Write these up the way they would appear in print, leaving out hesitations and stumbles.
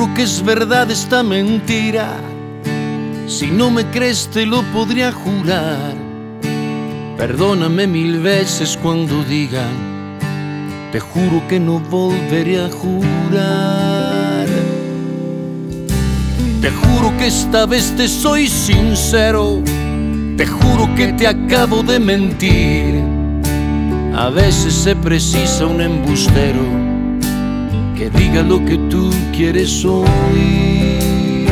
juro que es verdad esta mentira. Si no me crees te lo podría jurar. Perdóname 1000 veces cuando digan, te juro que no volveré a jurar. Te juro que esta vez te soy sincero. Te juro que te acabo de mentir. A veces se precisa un embustero que diga lo que tú quieres oír.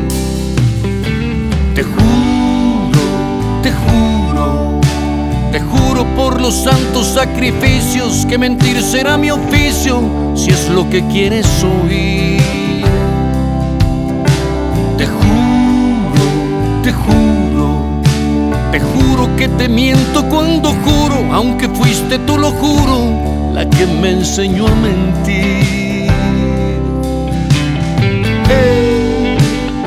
Te juro, te juro, te juro por los santos sacrificios que mentir será mi oficio si es lo que quieres oír. Te juro, te juro, te juro que te miento cuando juro, aunque fuiste, tú lo juro, la que me enseñó a mentir. Hey.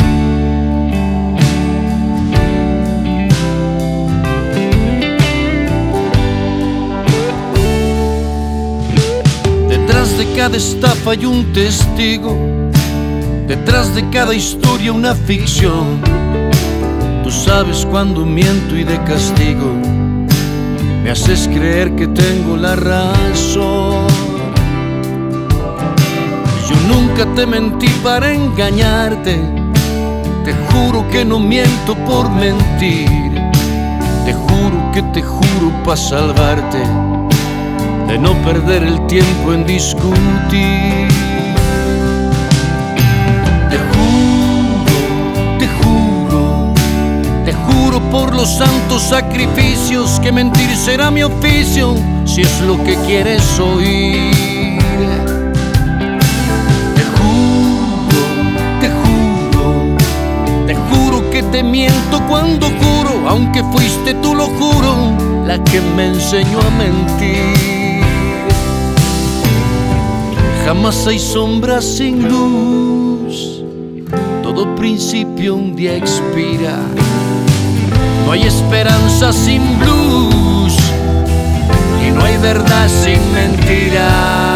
Detrás de cada estafa hay un testigo, detrás de cada historia una ficción. Tú sabes cuando miento y de castigo me haces creer que tengo la razón. Yo nunca te mentí para engañarte. Te juro que no miento por mentir. Te juro que te juro para salvarte de no perder el tiempo en discutir. Te juro por los santos sacrificios que mentir será mi oficio si es lo que quieres oír. Te juro, te juro, te juro que te miento cuando juro, aunque fuiste, tú lo juro, la que me enseñó a mentir. Jamás hay sombras sin luz, todo principio un día expira. No hay esperanza sin blues y no hay verdad sin mentira.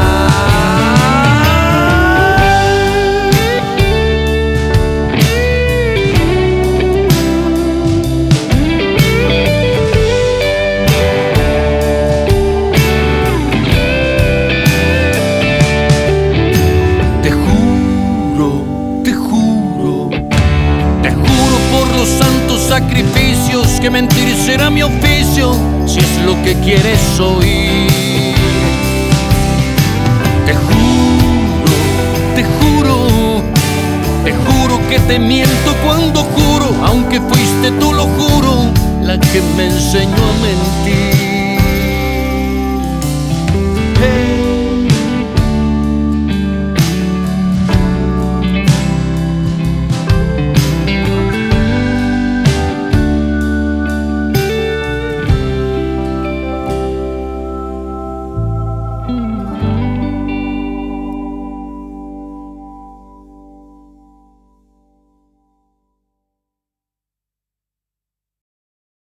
Te juro, te juro, te juro por los santos sacrificios que mentir será mi oficio si es lo que quieres oír. Te juro, te juro, te juro que te miento cuando juro, aunque fuiste, tú lo juro, la que me enseñó a mentir.